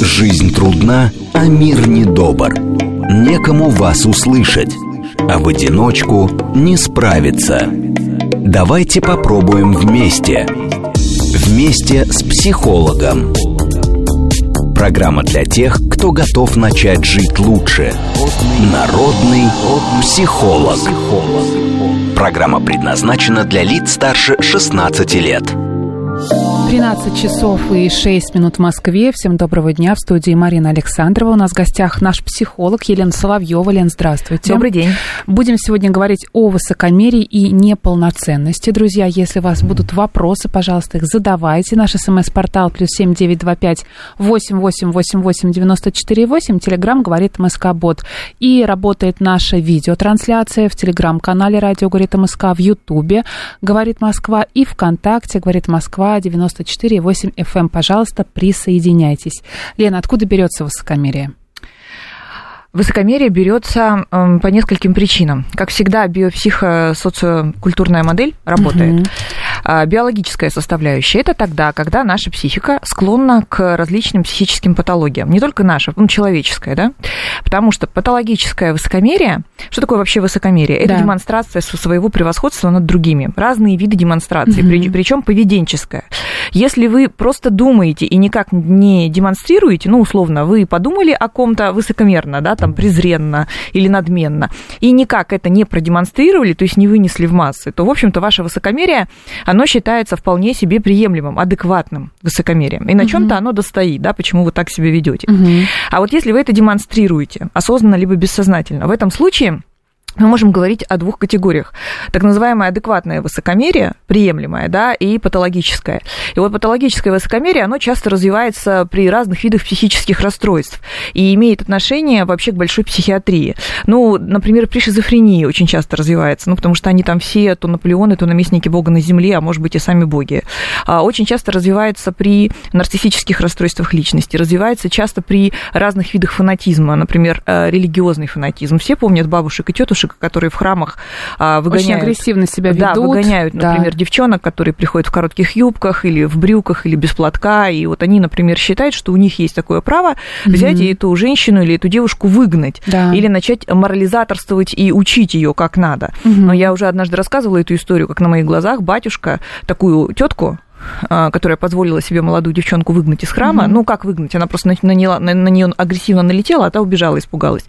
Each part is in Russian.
Жизнь трудна, а мир недобр. Некому вас услышать, а в одиночку не справиться. Давайте попробуем вместе. Вместе с психологом. Программа для тех, кто готов начать жить лучше. Народный психолог. Программа предназначена для лиц старше 16 лет. 13 часов и 6 минут в Москве. Всем доброго дня. В студии Марина Александрова. У нас в гостях наш психолог Елена Соловьева. Лен, здравствуйте. Добрый день. Будем сегодня говорить о высокомерии и неполноценности. Друзья, если у вас будут вопросы, пожалуйста, их задавайте. Наш СМС-портал +7 925 8888 94 8. Телеграм говорит МСК-бот. И работает наша видеотрансляция в Телеграм-канале «Радио говорит МСК», в Ютубе «Говорит Москва» и ВКонтакте «Говорит Москва» 94,8 FM. Пожалуйста, присоединяйтесь. Лена, откуда берется высокомерие? Высокомерие берется по нескольким причинам. Как всегда, биопсихосоциокультурная модель работает. Биологическая составляющая – это тогда, когда наша психика склонна к различным психическим патологиям. Не только наша, но человеческая, да? Потому что патологическое высокомерие, что такое вообще высокомерие? Это демонстрация своего превосходства над другими. Разные виды демонстрации, причем поведенческая. Если вы просто думаете и никак не демонстрируете, ну, условно, вы подумали о ком-то высокомерно, да, там, презренно или надменно, и никак это не продемонстрировали, то есть не вынесли в массы, то, в общем-то, ваше высокомерие, оно считается вполне себе приемлемым, адекватным высокомерием. И на чем-то оно достоит, да, почему вы так себя ведете. А вот если вы это демонстрируете, осознанно либо бессознательно, в этом случае мы можем говорить о двух категориях. Так называемое адекватное высокомерие, приемлемое, да, и патологическое. И вот патологическое высокомерие, оно часто развивается при разных видах психических расстройств и имеет отношение вообще к большой психиатрии. Ну, например, при шизофрении очень часто развивается, ну, потому что они там все то Наполеоны, то наместники Бога на земле, а может быть и сами боги. Очень часто развивается при нарциссических расстройствах личности, развивается часто при разных видах фанатизма, например, религиозный фанатизм. Все помнят бабушек и тетушек, которые в храмах выгоняют... Очень агрессивно себя ведут. Да, выгоняют, например, девчонок, которые приходят в коротких юбках или в брюках, или без платка, и вот они, например, считают, что у них есть такое право взять эту женщину или эту девушку выгнать, или начать морализаторствовать и учить ее как надо. Но я уже однажды рассказывала эту историю, как на моих глазах батюшка такую тетку, которая позволила себе молодую девчонку выгнать из храма, ну, как выгнать, она просто на нее агрессивно налетела, а та убежала, испугалась.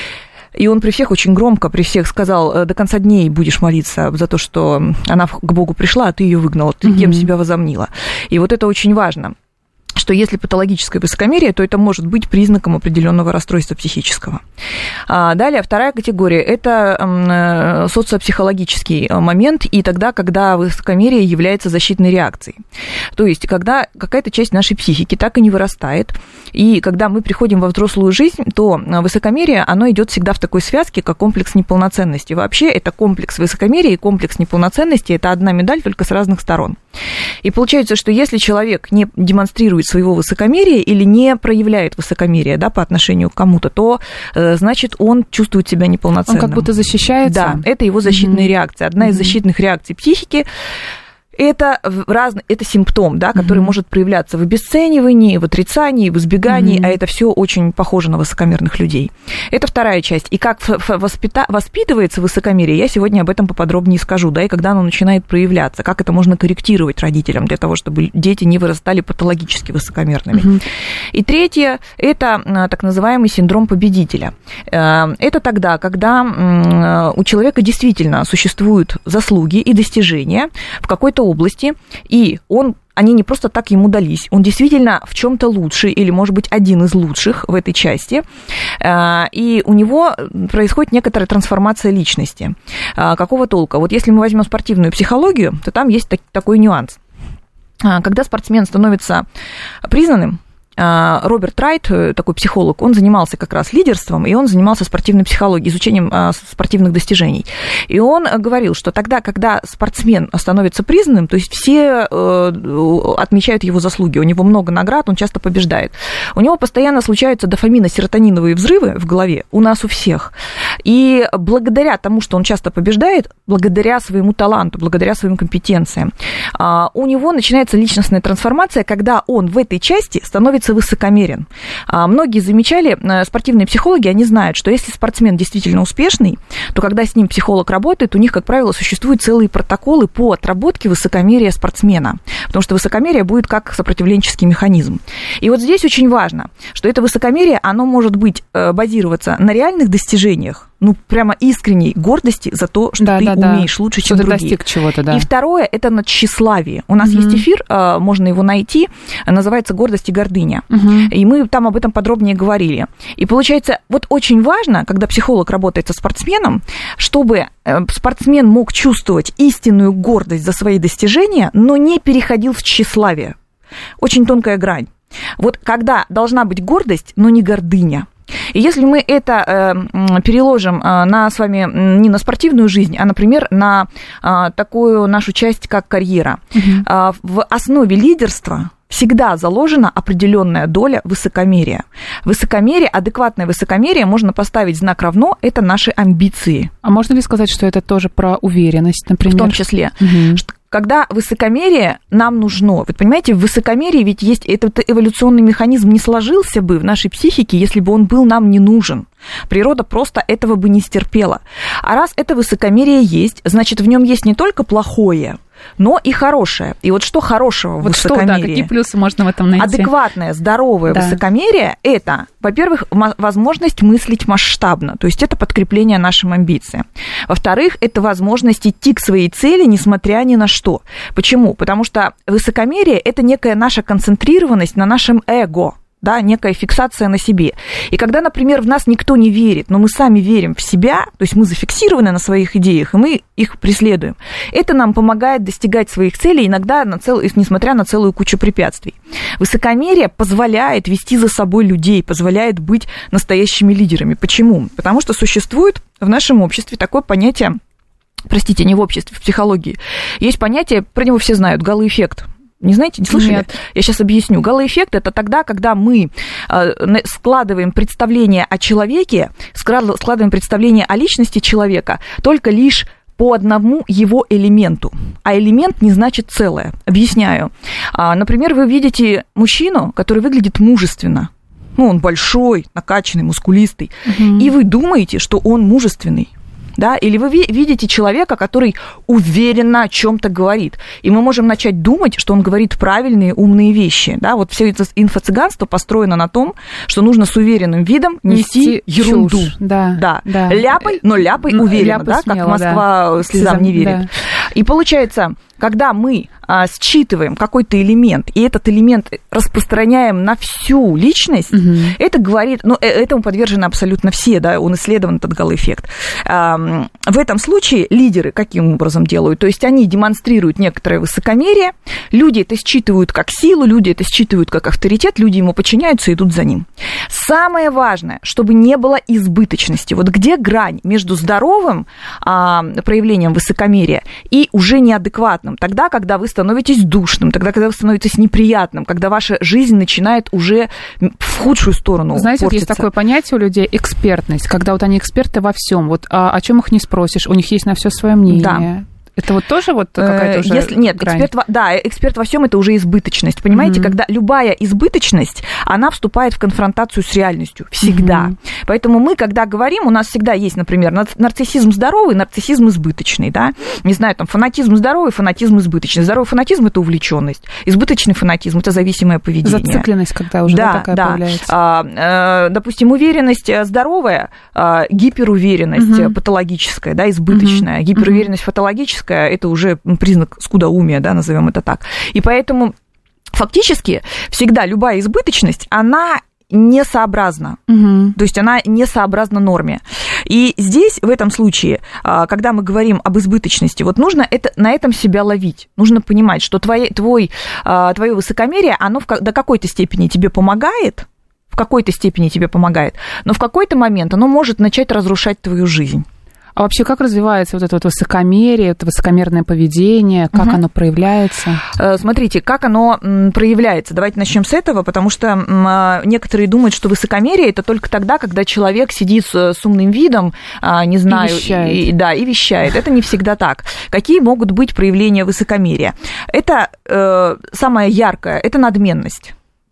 И он при всех очень громко, при всех сказал: до конца дней будешь молиться за то, что она к Богу пришла, а ты ее выгнала, ты кем себя возомнила. И вот это очень важно, что если патологическое высокомерие, то это может быть признаком определенного расстройства психического. Далее, вторая категория – это социопсихологический момент, и тогда, когда высокомерие является защитной реакцией. То есть, когда какая-то часть нашей психики так и не вырастает, и когда мы приходим во взрослую жизнь, то высокомерие, оно идет всегда в такой связке, как комплекс неполноценности. Вообще, это комплекс высокомерия и комплекс неполноценности – это одна медаль, только с разных сторон. И получается, что если человек не демонстрирует своего высокомерия или не проявляет высокомерие, да, по отношению к кому-то, то, значит, он чувствует себя неполноценным. Он как будто защищается. Да, это его защитная реакция. Одна из защитных реакций психики – это симптом, да, который может проявляться в обесценивании, в отрицании, в избегании, а это все очень похоже на высокомерных людей. Это вторая часть. И как воспитывается высокомерие, я сегодня об этом поподробнее скажу, да, и когда оно начинает проявляться, как это можно корректировать родителям для того, чтобы дети не вырастали патологически высокомерными. И третье – это так называемый синдром победителя. Это тогда, когда у человека действительно существуют заслуги и достижения в какой-то области, и они не просто так ему дались, он действительно в чем-то лучший или, может быть, один из лучших в этой части, и у него происходит некоторая трансформация личности. Какого толка? Вот если мы возьмем спортивную психологию, то там есть такой нюанс. Когда спортсмен становится признанным, Роберт Райт, такой психолог, он занимался как раз лидерством, и он занимался спортивной психологией, изучением спортивных достижений. И он говорил, что тогда, когда спортсмен становится признанным, то есть все отмечают его заслуги, у него много наград, он часто побеждает. У него постоянно случаются дофамино-серотониновые взрывы в голове, у нас у всех. И благодаря тому, что он часто побеждает, благодаря своему таланту, благодаря своим компетенциям, у него начинается личностная трансформация, когда он в этой части становится становится высокомерен. Многие замечали, спортивные психологи, они знают, что если спортсмен действительно успешный, то когда с ним психолог работает, у них, как правило, существуют целые протоколы по отработке высокомерия спортсмена, потому что высокомерие будет как сопротивленческий механизм. И вот здесь очень важно, что это высокомерие, оно может быть базироваться на реальных достижениях, прямо искренней гордости за то, что ты умеешь лучше, чем другие. Достиг чего-то, да. И второе, это на тщеславие. У нас есть эфир, можно его найти, называется «Гордость и гордыня». И мы там об этом подробнее говорили. И получается, вот очень важно, когда психолог работает со спортсменом, чтобы спортсмен мог чувствовать истинную гордость за свои достижения, но не переходил в тщеславие. Очень тонкая грань. Вот когда должна быть гордость, но не гордыня. И если мы это переложим с вами не на спортивную жизнь, а, например, на такую нашу часть, как карьера, в основе лидерства всегда заложена определенная доля высокомерия. Высокомерие, адекватное высокомерие, можно поставить знак равно, это наши амбиции. А можно ли сказать, что это тоже про уверенность, например? В том числе. Когда высокомерие нам нужно. Вы понимаете, в высокомерии ведь есть этот эволюционный механизм, не сложился бы в нашей психике, если бы он был нам не нужен. Природа просто этого бы не стерпела. А раз это высокомерие есть, значит, в нем есть не только плохое, но и хорошее. И вот что хорошего в высокомерии? Что, какие плюсы можно в этом найти? Адекватное, здоровое высокомерие – это, во-первых, возможность мыслить масштабно, то есть это подкрепление нашим амбициям. Во-вторых, это возможность идти к своей цели, несмотря ни на что. Почему? Потому что высокомерие – это некая наша концентрированность на нашем эго. Да, некая фиксация на себе. И когда, например, в нас никто не верит, но мы сами верим в себя, то есть мы зафиксированы на своих идеях, и мы их преследуем, это нам помогает достигать своих целей, иногда несмотря на целую кучу препятствий. Высокомерие позволяет вести за собой людей, позволяет быть настоящими лидерами. Почему? Потому что существует в нашем обществе такое понятие, не в обществе, в психологии, есть понятие, про него все знают, галлоэффект. Не знаете, не слышали? Нет. Я сейчас объясню. Галлоэффект – это тогда, когда мы складываем представление о человеке, складываем представление о личности человека только лишь по одному его элементу. А элемент не значит целое. Объясняю. Например, вы видите мужчину, который выглядит мужественно. Он большой, накачанный, мускулистый. И вы думаете, что он мужественный. Да? Или вы видите человека, который уверенно о чем-то говорит. И мы можем начать думать, что он говорит правильные, умные вещи. Да? Вот все это инфо-цыганство построено на том, что нужно с уверенным видом нести ерунду. Чушь. Да. Ляпай, но ляпай уверенно, да? Смело, как Москва слезам не верит. Да. И получается, когда мы считываем какой-то элемент, и этот элемент распространяем на всю личность, это говорит, этому подвержены абсолютно все, да, он исследован, этот галлоэффект. В этом случае лидеры каким образом делают? То есть они демонстрируют некоторое высокомерие, люди это считывают как силу, люди это считывают как авторитет, люди ему подчиняются и идут за ним. Самое важное, чтобы не было избыточности. Вот где грань между здоровым проявлением высокомерия и уже неадекватным? Тогда, когда вы становитесь душным, тогда, когда вы становитесь неприятным, когда ваша жизнь начинает уже в худшую сторону Знаете, портиться. Вот есть такое понятие у людей — экспертность, когда вот они эксперты во всем. Вот о чем их не спросишь, у них есть на все свое мнение. Да. Это вот тоже вот какая-то уже эксперт во всем это уже избыточность. Понимаете, когда любая избыточность, она вступает в конфронтацию с реальностью. Всегда. Поэтому мы, когда говорим, у нас всегда есть, например, нарциссизм здоровый, нарциссизм избыточный. Да? Не знаю, там фанатизм здоровый, фанатизм избыточный. Здоровый фанатизм – это увлеченность. Избыточный фанатизм – это зависимое поведение. Зацикленность, когда уже такая появляется. Допустим, уверенность здоровая, гиперуверенность патологическая, да, избыточная. Гиперуверенность патологическая – это уже признак скудоумия, да, назовем это так. И поэтому фактически всегда любая избыточность, она несообразна. То есть она несообразна норме. И здесь, в этом случае, когда мы говорим об избыточности, вот нужно на этом себя ловить. Нужно понимать, что твое высокомерие, оно до какой-то степени тебе помогает, но в какой-то момент оно может начать разрушать твою жизнь. А вообще, как развивается вот это вот высокомерие, это высокомерное поведение, как оно проявляется? Смотрите, как оно проявляется. Давайте начнем с этого, потому что некоторые думают, что высокомерие – это только тогда, когда человек сидит с умным видом, не знаю, и вещает. Это не всегда так. Какие могут быть проявления высокомерия? Это самое яркое – это надменность.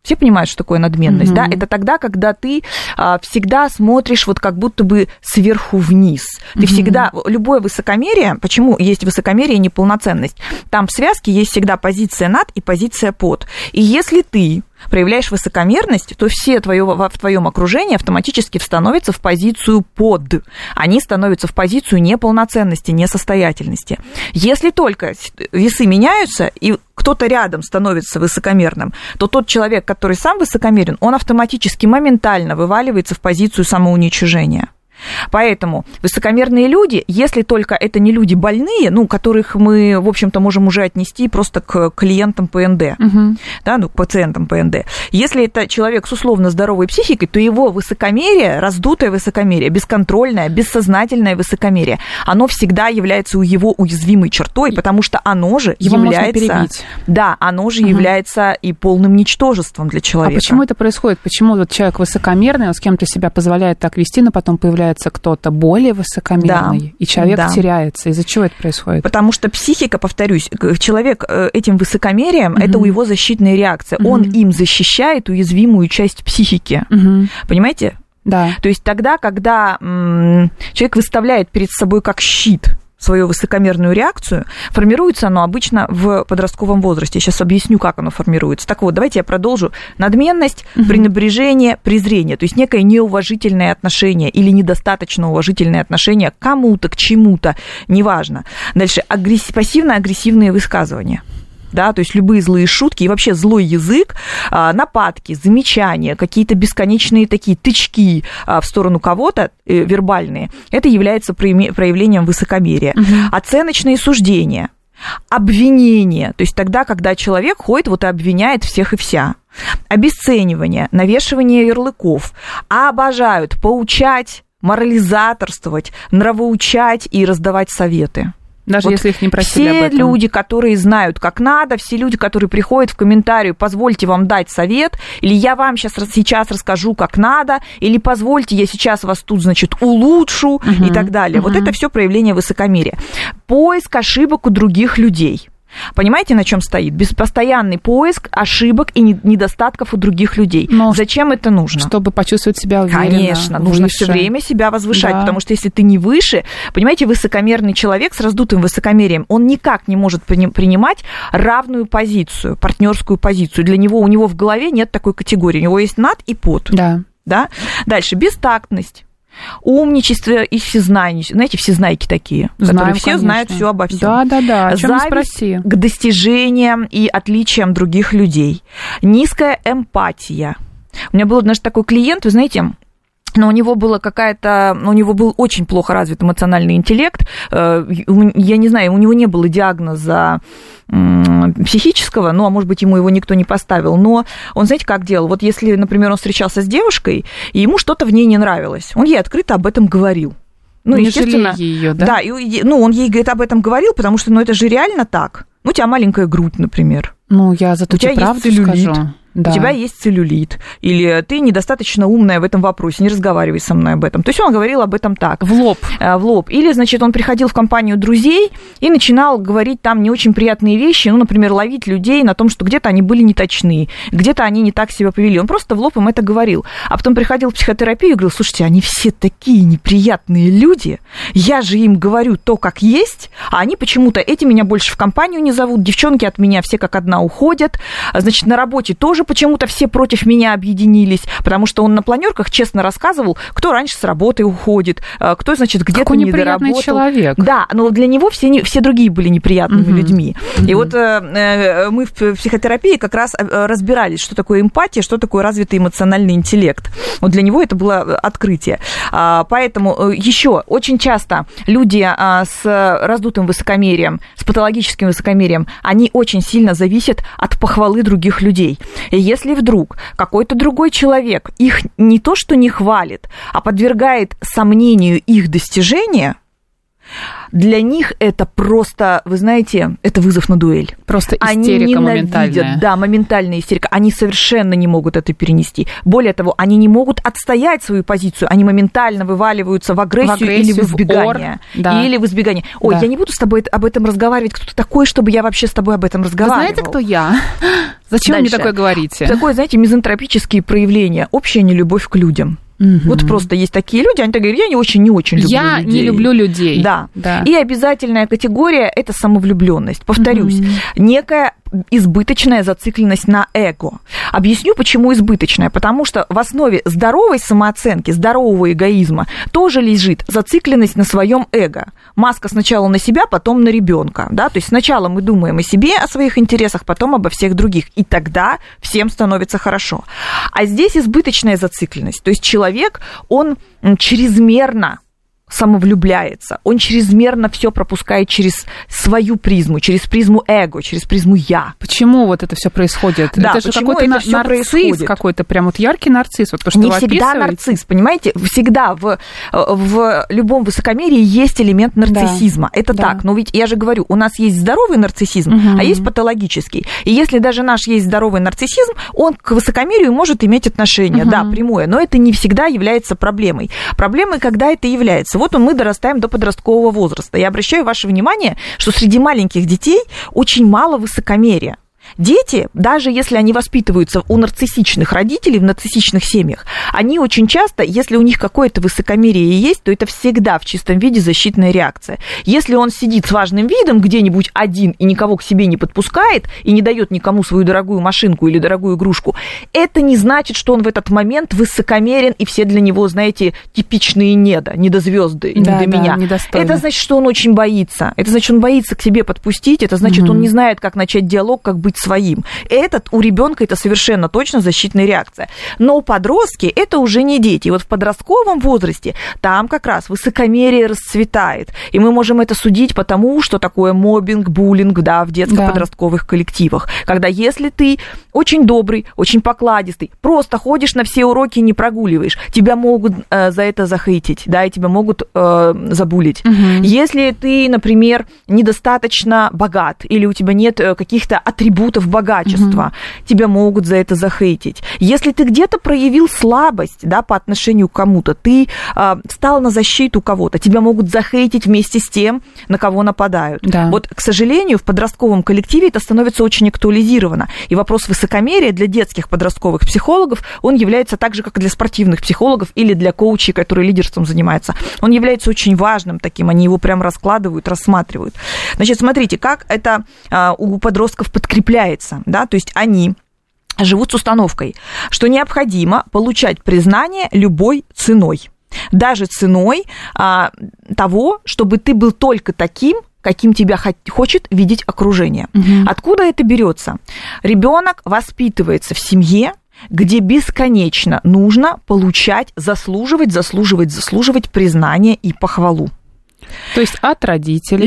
Все понимают, что такое надменность, да? Это тогда, когда ты всегда смотришь вот как будто бы сверху вниз. Ты всегда, любое высокомерие, почему есть высокомерие и неполноценность? Там в связке есть всегда позиция над и позиция под. И если ты проявляешь высокомерность, то все в твоем окружении автоматически становятся в позицию под. Они становятся в позицию неполноценности, несостоятельности. Если только весы меняются, и кто-то рядом становится высокомерным, то тот человек, который сам высокомерен, он автоматически, моментально вываливается в позицию самоуничижения. Поэтому высокомерные люди, если только это не люди больные, ну, которых мы, в общем-то, можем уже отнести просто к клиентам ПНД, да, ну, к пациентам ПНД. Если это человек с условно здоровой психикой, то его высокомерие, раздутое высокомерие, бесконтрольное, бессознательное высокомерие, оно всегда является его уязвимой чертой, потому что оно же его является... Да, оно же является и полным ничтожеством для человека. А почему это происходит? Почему вот человек высокомерный, он с кем-то себя позволяет так вести, но потом появляется кто-то более высокомерный, и человек теряется. Из-за чего это происходит? Потому что психика, повторюсь, человек этим высокомерием, это у его защитная реакция. Он им защищает уязвимую часть психики. Понимаете? Да. То есть тогда, когда человек выставляет перед собой как щит свою высокомерную реакцию, формируется оно обычно в подростковом возрасте. Я сейчас объясню, как оно формируется. Так вот, давайте я продолжу. Надменность, пренебрежение, презрение, то есть некое неуважительное отношение или недостаточно уважительное отношение к кому-то, к чему-то, неважно. Дальше, пассивно-агрессивные высказывания. Да, то есть любые злые шутки и вообще злой язык, нападки, замечания, какие-то бесконечные такие тычки в сторону кого-то, вербальные, это является проявлением высокомерия. Оценочные суждения, обвинения, то есть тогда, когда человек ходит вот и обвиняет всех и вся. Обесценивание, навешивание ярлыков, обожают поучать, морализаторствовать, нравоучать и раздавать советы. Даже вот если их не просили об этом. Все люди, которые знают, как надо, все люди, которые приходят в комментарию, позвольте вам дать совет, или я вам сейчас расскажу, как надо, или позвольте, я сейчас вас тут, значит, улучшу и так далее. Вот это все проявление высокомерия. Поиск ошибок у других людей. Понимаете, на чем стоит? Постоянный поиск ошибок и недостатков у других людей. Но зачем это нужно? Чтобы почувствовать себя уверенно. Конечно, нужно все время себя возвышать, потому что если ты не выше, понимаете, высокомерный человек с раздутым высокомерием, он никак не может принимать равную позицию, партнерскую позицию. Для него, у него в голове нет такой категории. У него есть над и под. Да? Дальше, бестактность. Умничество и всезнание. Знаете, всезнайки такие, которые все знают все обо всем. Да. О чем не спроси. К достижениям и отличиям других людей. Низкая эмпатия. У меня был однажды такой клиент, вы знаете, но у него был очень плохо развит эмоциональный интеллект. Я не знаю, у него не было диагноза психического, ну, а может быть, ему его никто не поставил, но он, знаете, как делал? Вот если, например, он встречался с девушкой, и ему что-то в ней не нравилось, он ей открыто об этом говорил. Ну, не естественно, ее, да? Да, он ей об этом говорил, потому что, это же реально так. У тебя маленькая грудь, например. Ну, я зато тебе правду скажу. Да. У тебя есть целлюлит, или ты недостаточно умная в этом вопросе, не разговаривай со мной об этом. То есть он говорил об этом так. В лоб. Или, значит, он приходил в компанию друзей и начинал говорить там не очень приятные вещи, например, ловить людей на том, что где-то они были неточны, где-то они не так себя повели. Он просто в лоб им это говорил. А потом приходил в психотерапию и говорил: слушайте, они все такие неприятные люди, я же им говорю то, как есть, а они почему-то, эти меня больше в компанию не зовут, девчонки от меня все как одна уходят, значит, на работе тоже почему-то все против меня объединились, потому что он на планерках честно рассказывал, кто раньше с работы уходит, кто, значит, где-то недоработал. Человек. Да, но для него все другие были неприятными людьми. И вот мы в психотерапии как раз разбирались, что такое эмпатия, что такое развитый эмоциональный интеллект. Вот для него это было открытие. Поэтому еще очень часто люди с раздутым высокомерием, с патологическим высокомерием, они очень сильно зависят от похвалы других людей. И если вдруг какой-то другой человек их не то что не хвалит, а подвергает сомнению их достижения, для них это просто, вы знаете, это вызов на дуэль. Просто истерика моментальная. Да, моментальная истерика. Они совершенно не могут это перенести. Более того, они не могут отстоять свою позицию. Они моментально вываливаются в агрессию или в избегание. Или в избегание. Я не буду с тобой об этом разговаривать. Кто ты такой, чтобы я вообще с тобой об этом разговаривала? Вы знаете, кто я? Зачем вы мне такое говорите? Такое, знаете, мизантропические проявления, общая нелюбовь к людям. Вот просто есть такие люди, они так говорят, я не очень люблю людей. Я не люблю людей. Да. И обязательная категория – это самовлюбленность. Повторюсь, некая избыточная зацикленность на эго. Объясню, почему избыточная. Потому что в основе здоровой самооценки, здорового эгоизма тоже лежит зацикленность на своем эго. Маска сначала на себя, потом на ребенка. Да? То есть сначала мы думаем о себе, о своих интересах, потом обо всех других. И тогда всем становится хорошо. А здесь избыточная зацикленность. То есть человек, он чрезмерно самовлюбляется, он чрезмерно все пропускает через свою призму, через призму эго, через призму я. Почему вот это все происходит? Да, это же какой-то нарцисс, какой-то прям вот яркий нарцисс. Вот то, что не вы всегда нарцисс, понимаете? Всегда в любом высокомерии есть элемент нарциссизма. Да, это так. Но ведь я же говорю, у нас есть здоровый нарциссизм, а есть патологический. И если даже наш есть здоровый нарциссизм, он к высокомерию может иметь отношение, да, прямое. Но это не всегда является проблемой. Проблемой, когда это является. Вот мы дорастаем до подросткового возраста. Я обращаю ваше внимание, что среди маленьких детей очень мало высокомерия. Дети, даже если они воспитываются у нарциссичных родителей, в нарциссичных семьях, они очень часто, если у них какое-то высокомерие есть, то это всегда в чистом виде защитная реакция. Если он сидит с важным видом где-нибудь один и никого к себе не подпускает и не дает никому свою дорогую машинку или дорогую игрушку, это не значит, что он в этот момент высокомерен и все для него, знаете, типичные недозвезды, не до меня. Недостойно. Это значит, что он очень боится. Это значит, он боится к себе подпустить, это значит, он не знает, как начать диалог, как быть своим. У ребенка это совершенно точно защитная реакция. Но подростки это уже не дети. И вот в подростковом возрасте там как раз высокомерие расцветает. И мы можем это судить по тому, что такое моббинг, буллинг, да, в детско-подростковых коллективах. Когда если ты очень добрый, очень покладистый, просто ходишь на все уроки и не прогуливаешь, тебя могут за это захейтить, да, и тебя могут забулить. Если ты, например, недостаточно богат, или у тебя нет каких-то атрибутов богачества, тебя могут за это захейтить. Если ты где-то проявил слабость, да, по отношению к кому-то, ты встал на защиту кого-то, тебя могут захейтить вместе с тем, на кого нападают. Да. Вот, к сожалению, в подростковом коллективе это становится очень актуализировано. И вопрос высокомерия для детских подростковых психологов, он является так же, как и для спортивных психологов или для коучей, которые лидерством занимаются. Он является очень важным таким, они его прям раскладывают, рассматривают. Значит, смотрите, как это у подростков подкрепляется. Да? То есть они живут с установкой, что необходимо получать признание любой ценой. Даже ценой того, чтобы ты был только таким, каким тебя хочет видеть окружение. Откуда это берется? Ребенок воспитывается в семье, где бесконечно нужно получать, заслуживать признание и похвалу. То есть от родителей.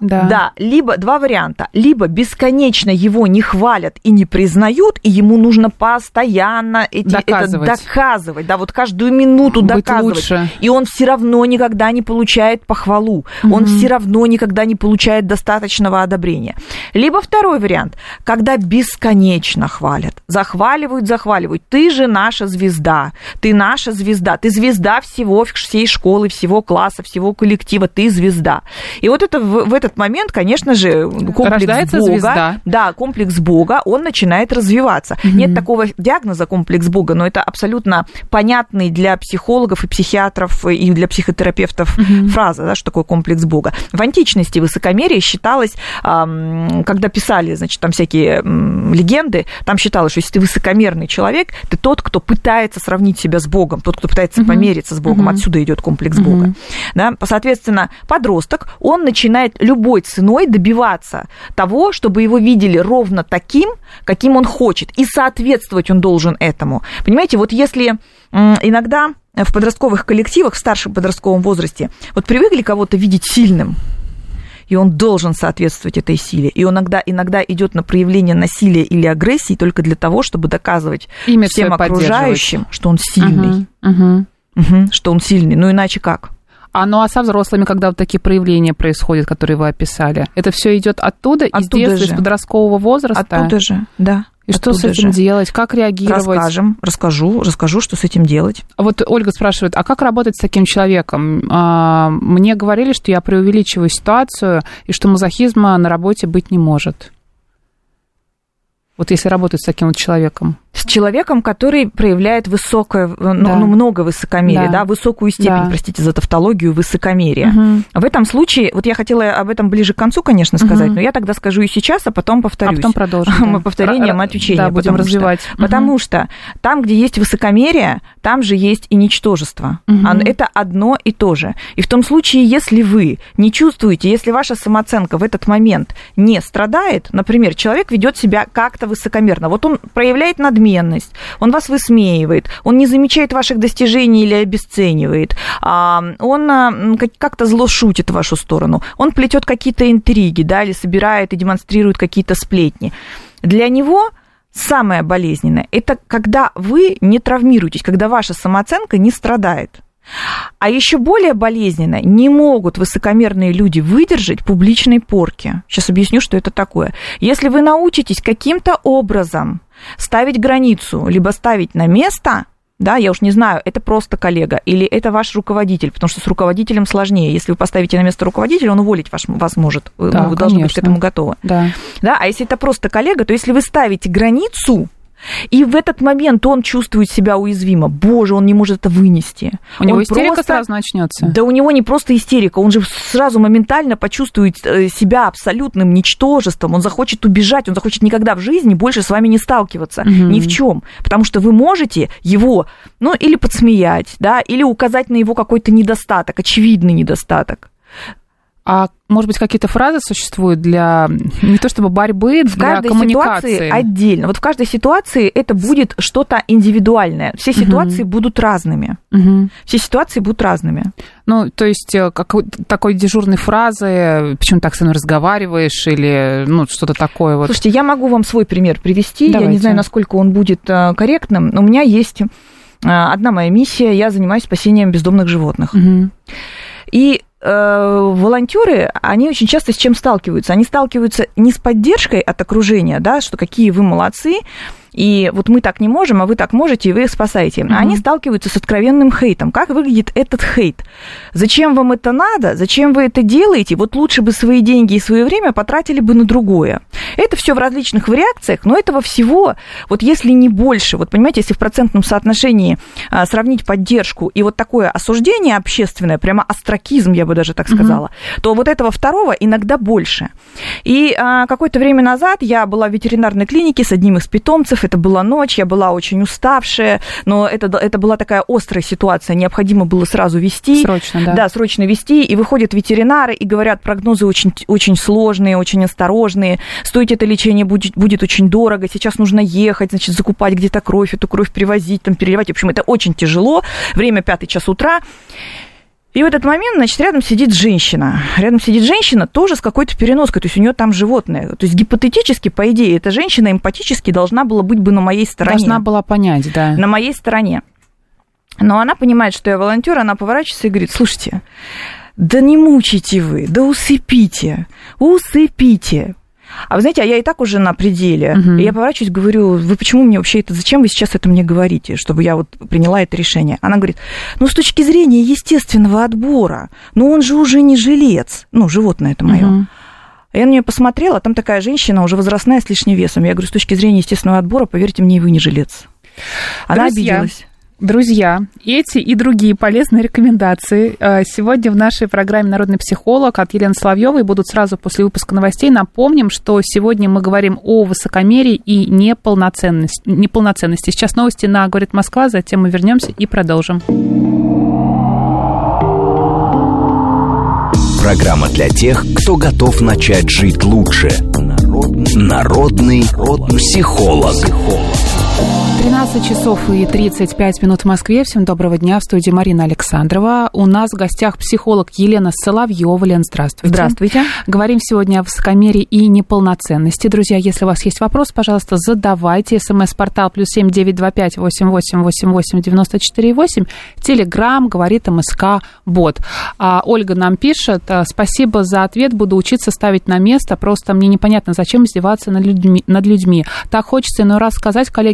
Либо два варианта. Либо бесконечно его не хвалят и не признают, и ему нужно постоянно это доказывать. Да, вот каждую минуту быть доказывать. Лучше. И он все равно никогда не получает похвалу. Он все равно никогда не получает достаточного одобрения. Либо второй вариант, когда бесконечно хвалят. Захваливают. Ты же наша звезда. Ты наша звезда. Ты звезда всей школы, всего класса, всего коллектива. Ты звезда. И вот это в этот момент, конечно же, комплекс Бога, звезда. Да, комплекс Бога, он начинает развиваться. Нет такого диагноза комплекс Бога, но это абсолютно понятный для психологов и психиатров и для психотерапевтов фраза, да, что такое комплекс Бога. В античности высокомерие считалось, когда писали, значит, там всякие легенды, там считалось, что если ты высокомерный человек, ты тот, кто пытается сравнить себя с Богом, тот, кто пытается помериться с Богом. Отсюда идет комплекс Бога. Да? Соответственно, подросток, он начинает любой ценой добиваться того, чтобы его видели ровно таким, каким он хочет, и соответствовать он должен этому. Понимаете, вот если иногда в подростковых коллективах, в старшем подростковом возрасте, вот привыкли кого-то видеть сильным, и он должен соответствовать этой силе. И он иногда идет на проявление насилия или агрессии только для того, чтобы доказывать всем окружающим, что он сильный. Что он сильный. Ну, иначе как? А со взрослыми, когда вот такие проявления происходят, которые вы описали, это все идет оттуда, из детства, из подросткового возраста? Оттуда же, да. И что с этим делать? Как реагировать? Расскажу, что с этим делать. Вот Ольга спрашивает, а как работать с таким человеком? Мне говорили, что я преувеличиваю ситуацию, и что мазохизма на работе быть не может. Вот если работать с таким вот человеком. С человеком, который проявляет высокое, много высокомерия, да, высокую степень, простите за тавтологию, высокомерия. В этом случае, вот я хотела об этом ближе к концу, конечно, сказать, но я тогда скажу и сейчас, а потом повторюсь. А потом продолжим. Мы повторением отвечения. Да, будем развивать. Потому что там, где есть высокомерие, там же есть и ничтожество. Это одно и то же. И в том случае, если вы не чувствуете, если ваша самооценка в этот момент не страдает, например, человек ведет себя как-то высокомерно, вот он проявляет надменность, он вас высмеивает, он не замечает ваших достижений или обесценивает, он как-то зло шутит в вашу сторону, он плетет какие-то интриги, да, или собирает и демонстрирует какие-то сплетни. Для него самое болезненное – это когда вы не травмируетесь, когда ваша самооценка не страдает. А еще более болезненно, не могут высокомерные люди выдержать публичной порки. Сейчас объясню, что это такое. Если вы научитесь каким-то образом ставить границу, либо ставить на место, да, я уж не знаю, это просто коллега или это ваш руководитель, потому что с руководителем сложнее. Если вы поставите на место руководителя, он уволить вас может. Да, вы должны быть к этому готовы. Да. Да, а если это просто коллега, то если вы ставите границу, и в этот момент он чувствует себя уязвимо. Боже, он не может это вынести. У него истерика сразу начнется. Да у него не просто истерика, он же сразу моментально почувствует себя абсолютным ничтожеством. Он захочет убежать, он захочет никогда в жизни больше с вами не сталкиваться. Ни в чем. Потому что вы можете его, или подсмеять, да, или указать на его какой-то недостаток, очевидный недостаток. А может быть, какие-то фразы существуют для не то чтобы борьбы, для коммуникации? В каждой ситуации отдельно. Вот в каждой ситуации это будет что-то индивидуальное. Все ситуации будут разными. Все ситуации будут разными. Ну, то есть, такой дежурной фразы, почему так со мной разговариваешь, или что-то такое вот. Слушайте, я могу вам свой пример привести. Давайте. Я не знаю, насколько он будет корректным, но у меня есть одна моя миссия. Я занимаюсь спасением бездомных животных. И волонтеры, они очень часто с чем сталкиваются? Они сталкиваются не с поддержкой от окружения, да, что какие вы молодцы, и вот мы так не можем, а вы так можете, и вы их спасаете. А они сталкиваются с откровенным хейтом. Как выглядит этот хейт? Зачем вам это надо? Зачем вы это делаете? Вот лучше бы свои деньги и свое время потратили бы на другое. Это все в различных вариациях, но этого всего, вот если не больше, вот понимаете, если в процентном соотношении сравнить поддержку и вот такое осуждение общественное, прямо остракизм, я бы даже так сказала, то вот этого второго иногда больше. И какое-то время назад я была в ветеринарной клинике с одним из питомцев. Это была ночь, я была очень уставшая, но это была такая острая ситуация, необходимо было сразу везти. Срочно, да. Да, срочно везти, и выходят ветеринары и говорят, прогнозы очень, очень сложные, очень осторожные, стоить это лечение будет очень дорого, сейчас нужно ехать, значит, закупать где-то кровь, эту кровь привозить, там, переливать, в общем, это очень тяжело, время 5 час утра. И в этот момент, значит, рядом сидит женщина. Рядом сидит женщина тоже с какой-то переноской, то есть у нее там животное. То есть гипотетически, по идее, эта женщина эмпатически должна была быть бы на моей стороне. Должна была понять, да. На моей стороне. Но она понимает, что я волонтер, она поворачивается и говорит, слушайте, да не мучайте вы, да усыпите. А вы знаете, я и так уже на пределе. И я поворачиваюсь, говорю, вы почему мне вообще это, зачем вы сейчас это мне говорите, чтобы я вот приняла это решение? Она говорит, с точки зрения естественного отбора, он же уже не жилец, животное это мое. Я на нее посмотрела, там такая женщина, уже возрастная, с лишним весом. Я говорю, с точки зрения естественного отбора, поверьте мне, и вы не жилец. Она обиделась. Друзья, эти и другие полезные рекомендации сегодня в нашей программе «Народный психолог» от Елены Соловьевой будут сразу после выпуска новостей. Напомним, что сегодня мы говорим о высокомерии и неполноценности. Сейчас новости на «Говорит Москва», затем мы вернемся и продолжим. Программа для тех, кто готов начать жить лучше. Народный психолог. 13 часов и 35 минут в Москве. Всем доброго дня. В студии Марина Александрова. У нас в гостях психолог Елена Соловьева. Лен, здравствуйте. Здравствуйте. Говорим сегодня о высокомерии и неполноценности. Друзья, если у вас есть вопрос, пожалуйста, задавайте. СМС-портал +7 925 88 88 94 8. Телеграм, говорит МСК Бот. Ольга нам пишет: спасибо за ответ, буду учиться ставить на место. Просто мне непонятно, зачем издеваться над людьми. Так хочется иной раз сказать коллеге,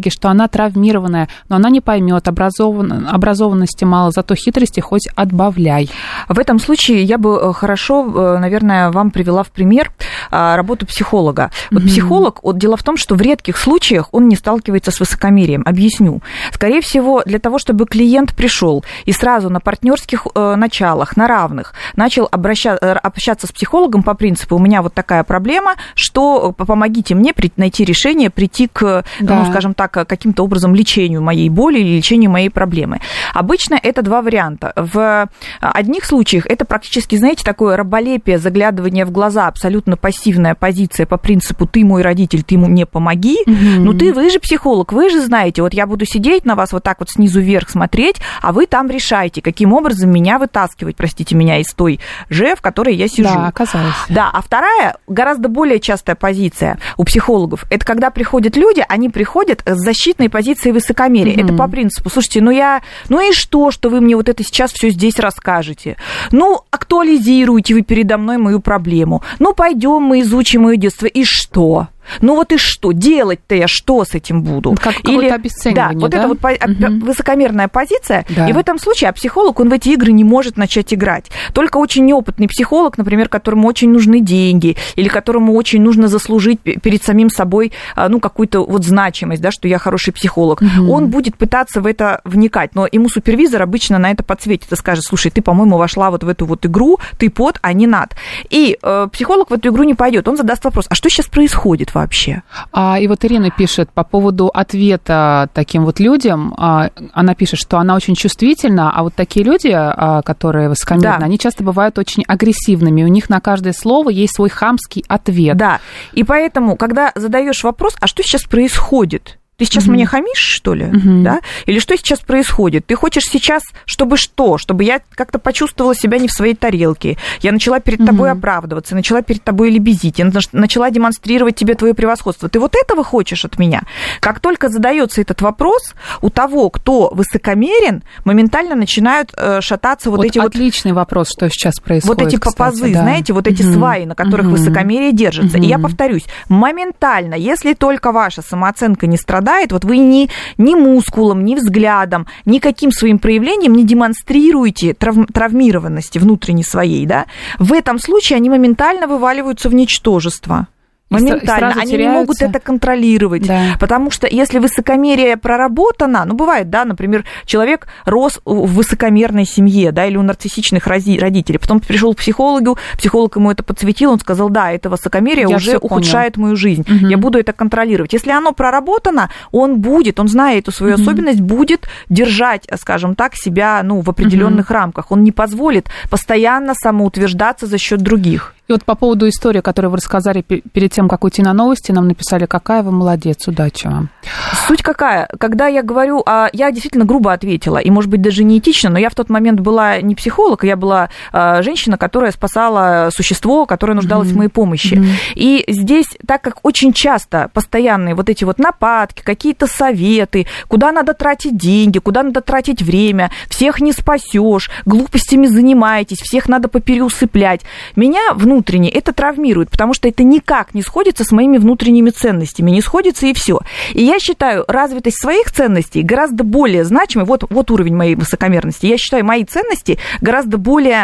психологи, что она травмированная, но она не поймет, образованности мало, зато хитрости хоть отбавляй. В этом случае я бы хорошо, наверное, вам привела в пример работу психолога. Вот психолог, дело в том, что в редких случаях он не сталкивается с высокомерием. Объясню. Скорее всего, для того, чтобы клиент пришел и сразу на партнерских началах, на равных, начал общаться с психологом по принципу: у меня вот такая проблема, что помогите мне найти решение, прийти к, ну, скажем так, каким-то образом лечению моей боли или лечению моей проблемы. Обычно это два варианта. В одних случаях это практически, знаете, такое раболепие, заглядывание в глаза, абсолютно пассивная позиция по принципу: ты мой родитель, ты мне помоги. Ну, вы же психолог, вы же знаете, вот я буду сидеть на вас вот так вот снизу вверх смотреть, а вы там решаете, каким образом меня вытаскивать, простите меня, из той же, в которой я сижу. Да, оказалось. Да, а вторая, гораздо более частая позиция у психологов, это когда приходят люди, они приходят с защитной позицией высокомерия. Это по принципу: слушайте, ну и что вы мне вот это сейчас все здесь расскажете? Ну, актуализируйте вы передо мной мою проблему. Ну, пойдем мы изучим ее детство. И что? Ну вот и что? Делать-то я что с этим буду? Как какое-то обесценивание, да? Вот это вот высокомерная позиция. Да. И в этом случае психолог, он в эти игры не может начать играть. Только очень неопытный психолог, например, которому очень нужны деньги, или которому очень нужно заслужить перед самим собой, ну, какую-то вот значимость, да, что я хороший психолог, он будет пытаться в это вникать. Но ему супервизор обычно на это подсветит и скажет: слушай, ты, по-моему, вошла вот в эту вот игру, ты под, а не над. И психолог в эту игру не пойдет. Он задаст вопрос: а что сейчас происходит вообще? И вот Ирина пишет по поводу ответа таким вот людям. Она пишет, что она очень чувствительна, а вот такие люди, которые высокомерны, они часто бывают очень агрессивными. У них на каждое слово есть свой хамский ответ. Да, и поэтому, когда задаешь вопрос: а что сейчас происходит? Ты сейчас мне хамишь, что ли? Да? Или что сейчас происходит? Ты хочешь сейчас, чтобы что? Чтобы я как-то почувствовала себя не в своей тарелке. Я начала перед тобой оправдываться, начала перед тобой лебезить, я начала демонстрировать тебе твое превосходство. Ты вот этого хочешь от меня? Как только задается этот вопрос, у того, кто высокомерен, моментально начинают шататься вот эти вот... Отличный вопрос, что сейчас происходит. Вот эти попазы, знаете, вот эти сваи, на которых высокомерие держится. И я повторюсь, моментально, если только ваша самооценка не страдает, вот вы ни мускулом, ни взглядом, никаким своим проявлением не демонстрируете травмированности внутренней своей, да, в этом случае они моментально вываливаются в ничтожество. Моментально. Они не могут это контролировать, потому что если высокомерие проработано, ну, бывает, да, например, человек рос в высокомерной семье, да, или у нарциссичных родителей, потом пришел к психологу, психолог ему это подсветил, он сказал: да, это высокомерие уже ухудшает мою жизнь, я буду это контролировать. Если оно проработано, он знает эту свою особенность, будет держать, скажем так, себя, ну, в определенных рамках. Он не позволит постоянно самоутверждаться за счет других. И вот по поводу истории, которую вы рассказали перед тем, как уйти на новости, нам написали: какая вы молодец, удачи вам. Суть какая? Когда я говорю, я действительно грубо ответила, и, может быть, даже неэтично, но я в тот момент была не психолог, я была женщина, которая спасала существо, которое нуждалось в моей помощи. И здесь, так как очень часто постоянные вот эти вот нападки, какие-то советы, куда надо тратить деньги, куда надо тратить время, всех не спасешь, глупостями занимаетесь, всех надо попереусыплять, меня внутренне это травмирует, потому что это никак не сходится с моими внутренними ценностями, не сходится и все. И я считаю развитость своих ценностей гораздо более значимой, вот уровень моей высокомерности, я считаю мои ценности гораздо более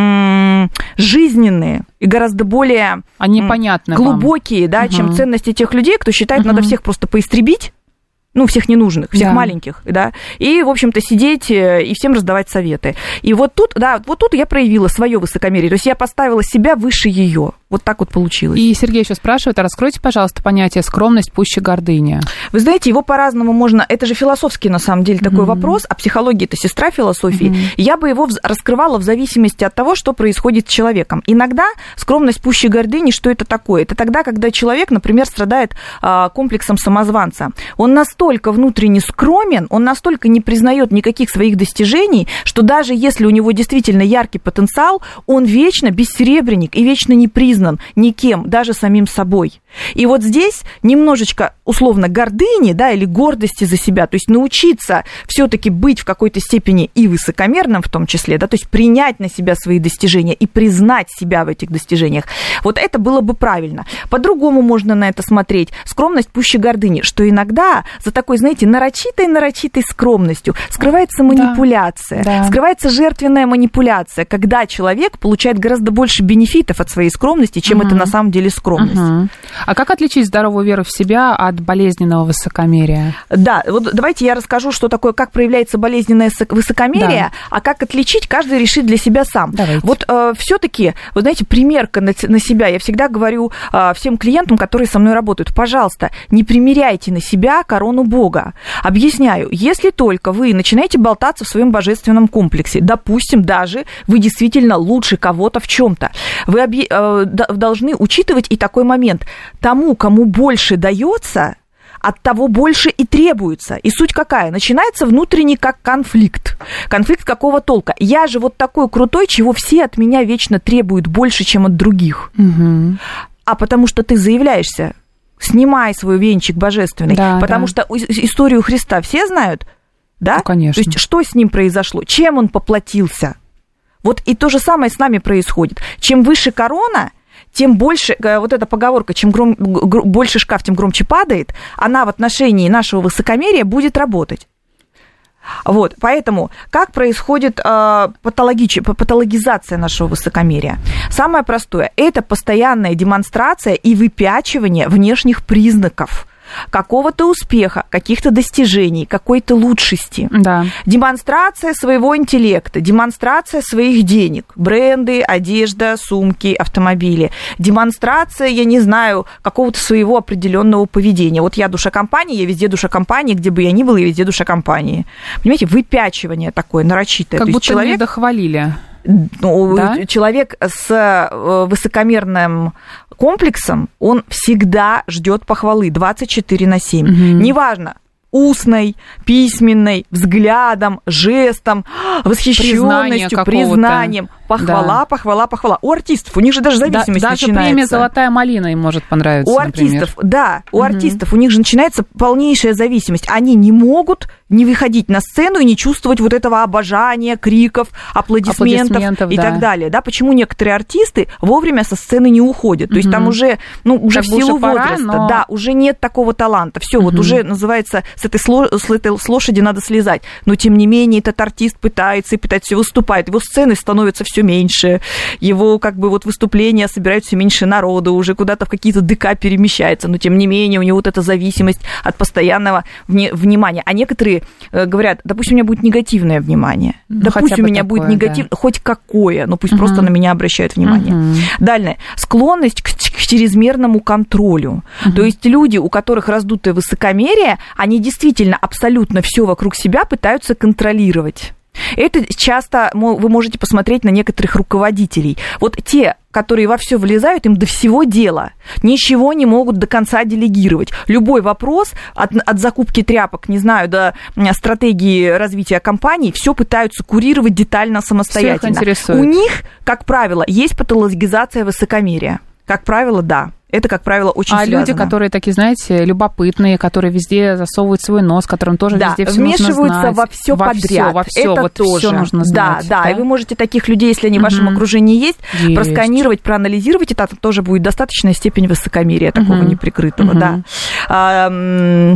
жизненные и гораздо более глубокие, да, чем ценности тех людей, кто считает, надо всех просто поистребить, ну, всех ненужных, всех маленьких, да, и, в общем-то, сидеть и всем раздавать советы. И вот тут я проявила свое высокомерие, то есть я поставила себя выше ее. Вот так вот получилось. И Сергей еще спрашивает: раскройте, пожалуйста, понятие скромность пуще гордыни. Вы знаете, его по-разному можно... Это же философский, на самом деле, такой вопрос, а психология – это сестра философии. Я бы его раскрывала в зависимости от того, что происходит с человеком. Иногда скромность пуще гордыни, что это такое? Это тогда, когда человек, например, страдает комплексом самозванца. Он настолько внутренне скромен, он настолько не признает никаких своих достижений, что даже если у него действительно яркий потенциал, он вечно бессеребренник и вечно не признан никем, даже самим собой. И вот здесь немножечко, условно, гордыни, да, или гордости за себя, то есть научиться все-таки быть в какой-то степени и высокомерным в том числе, да, то есть принять на себя свои достижения и признать себя в этих достижениях. Вот это было бы правильно. По-другому можно на это смотреть. Скромность пуще гордыни, что иногда за за такой, знаете, нарочитой скромностью скрывается манипуляция, скрывается жертвенная манипуляция, когда человек получает гораздо больше бенефитов от своей скромности, чем это на самом деле скромность. А как отличить здоровую веру в себя от болезненного высокомерия? Да, вот давайте я расскажу, что такое, как проявляется болезненное высокомерие, а как отличить, каждый решит для себя сам. Давайте. Вот все-таки, вы знаете, примерка на себя. Я всегда говорю всем клиентам, которые со мной работают, пожалуйста, не примеряйте на себя корону Бога. Объясняю, если только вы начинаете болтаться в своем божественном комплексе, допустим, даже вы действительно лучше кого-то в чем-то, вы должны учитывать и такой момент. Тому, кому больше дается, от того больше и требуется. И суть какая? Начинается внутренний как конфликт. Конфликт какого толка? Я же вот такой крутой, чего все от меня вечно требуют больше, чем от других. А потому что ты заявляешься, снимай свой венчик божественный. Потому что историю Христа все знают? Да? Ну, конечно. То есть что с ним произошло? Чем он поплатился? Вот и то же самое с нами происходит. Чем выше корона, тем больше, вот эта поговорка, чем больше шкаф, тем громче падает, она в отношении нашего высокомерия будет работать. Вот, поэтому как происходит патологизация нашего высокомерия? Самое простое – это постоянная демонстрация и выпячивание внешних признаков какого-то успеха, каких-то достижений, какой-то лучшести. Да. Демонстрация своего интеллекта, демонстрация своих денег, бренды, одежда, сумки, автомобили. Демонстрация, я не знаю, какого-то своего определенного поведения. Вот я душа компании, я везде душа компании, где бы я ни была, я везде душа компании. Понимаете, выпячивание такое нарочитое. Как то будто человек... не дохвалили. Ну, да? Человек с высокомерным комплексом, он всегда ждет похвалы 24/7. Неважно, устной, письменной, взглядом, жестом, восхищенностью, признанием. Похвала, похвала, похвала. У артистов, у них же даже зависимость даже начинается. Премия «Золотая малина» им может понравиться, у артистов, например. У артистов у них же начинается полнейшая зависимость. Они не могут не выходить на сцену и не чувствовать вот этого обожания, криков, аплодисментов и так далее. Да, почему некоторые артисты вовремя со сцены не уходят? То есть там уже, уже в силу возраста, уже нет такого таланта. Все, вот уже называется, с этой лошади надо слезать. Но тем не менее этот артист пытается все выступает. Его сцены становятся все меньше, его как бы вот выступления собирают все меньше народу, уже куда-то в какие-то ДК перемещается, но тем не менее у него вот эта зависимость от постоянного внимания. А некоторые говорят, допустим, у меня будет негативное внимание, допустим, у меня будет негативное, хоть какое, но пусть просто на меня обращают внимание. Далее, склонность к чрезмерному контролю. То есть люди, у которых раздутое высокомерие, они действительно абсолютно все вокруг себя пытаются контролировать. Это часто вы можете посмотреть на некоторых руководителей. Вот те, которые во все влезают, им до всего дела. Ничего не могут до конца делегировать. Любой вопрос, от закупки тряпок, не знаю, до стратегии развития компаний, все пытаются курировать детально, самостоятельно. Всех интересует. У них, как правило, есть патологизация высокомерия. Как правило, да. Это, как правило, очень связано. А люди, которые такие, знаете, любопытные, которые везде засовывают свой нос, которым тоже везде все нужно знать. Вмешиваются во все подряд. Во все, это вот тоже. Все нужно знать. Да. И вы можете таких людей, если они в вашем окружении есть, просканировать, проанализировать, это тоже будет достаточная степень высокомерия такого неприкрытого. Да.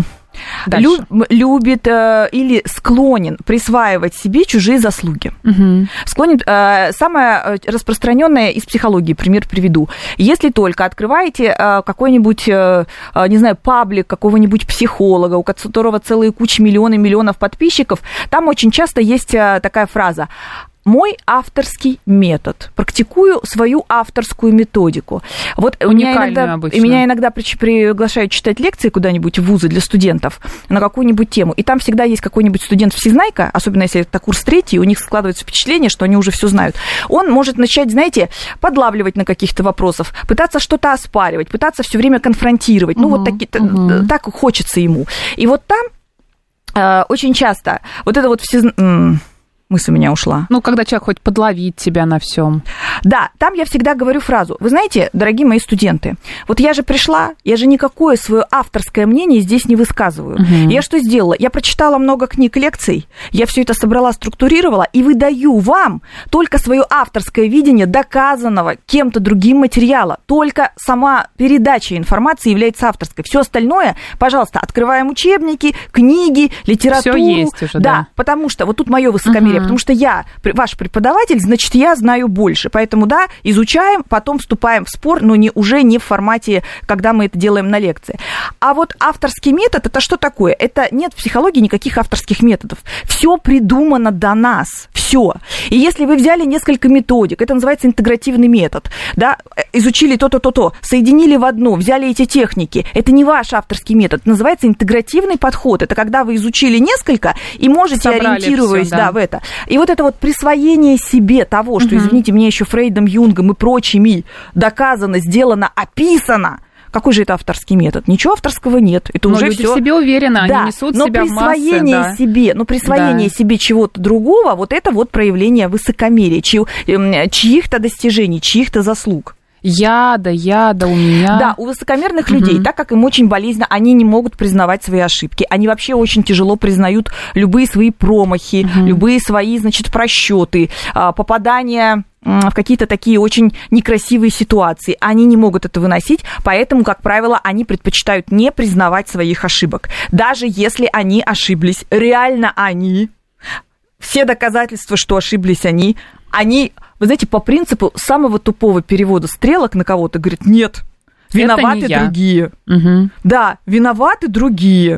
Любит или склонен присваивать себе чужие заслуги. Склонен, самое распространенное из психологии, пример приведу. Если только открываете какой-нибудь, не знаю, паблик какого-нибудь психолога, у которого целые кучи миллионов подписчиков, там очень часто есть такая фраза: мой авторский метод. Практикую свою авторскую методику. Вот меня иногда приглашают читать лекции куда-нибудь в вузы для студентов на какую-нибудь тему. И там всегда есть какой-нибудь студент-всезнайка, особенно если это курс 3, у них складывается впечатление, что они уже все знают. Он может начать, знаете, подлавливать на каких-то вопросах, пытаться что-то оспаривать, пытаться все время конфронтировать. Так хочется ему. И вот там очень часто вот это вот мысль у меня ушла. Когда человек хочет подловить тебя на всем. Да, там я всегда говорю фразу. Вы знаете, дорогие мои студенты, вот я же пришла, я же никакое свое авторское мнение здесь не высказываю. Я что сделала? Я прочитала много книг, лекций, я все это собрала, структурировала и выдаю вам только свое авторское видение доказанного кем-то другим материала. Только сама передача информации является авторской. Все остальное, пожалуйста, открываем учебники, книги, литературу. Все есть уже, да. Потому что, вот тут мое высокомерие, потому что я ваш преподаватель, значит, я знаю больше. Поэтому, да, изучаем, потом вступаем в спор, но уже не в формате, когда мы это делаем на лекции. А вот авторский метод, это что такое? Это нет в психологии никаких авторских методов. Все придумано до нас, все. И если вы взяли несколько методик, это называется интегративный метод, да, изучили то-то, соединили в одно, взяли эти техники, это не ваш авторский метод, это называется интегративный подход. Это когда вы изучили несколько и можете, собрали ориентируясь, всё, да, в это. И вот это вот присвоение себе того, что, извините меня, еще Фрейдом, Юнгом и прочими доказано, сделано, описано. Какой же это авторский метод? Ничего авторского нет. Это но уже люди всё. в себе уверены, они несут себя в массы. Присвоение себе чего-то другого, вот это вот проявление высокомерия, чьих-то достижений, чьих-то заслуг. Яда у меня. Да, у высокомерных людей, так как им очень болезненно, они не могут признавать свои ошибки. Они вообще очень тяжело признают любые свои промахи, любые свои, значит, просчеты, попадания в какие-то такие очень некрасивые ситуации. Они не могут это выносить, поэтому, как правило, они предпочитают не признавать своих ошибок. Даже если они ошиблись, реально они, все доказательства, что ошиблись они, вы знаете, по принципу самого тупого перевода стрелок на кого-то, говорит, нет, виноваты другие. Да, виноваты другие.